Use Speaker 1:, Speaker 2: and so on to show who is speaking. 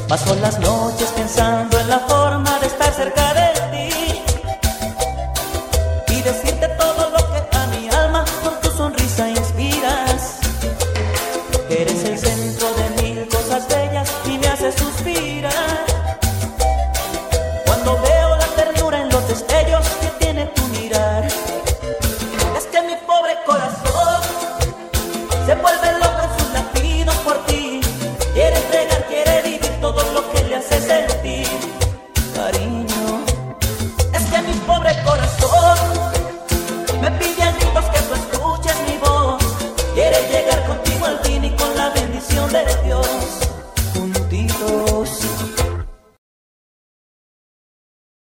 Speaker 1: Paso las noches pensando en la forma de estar cerca de ti y decirte todo lo que a mi alma con tu sonrisa inspiras. Eres el centro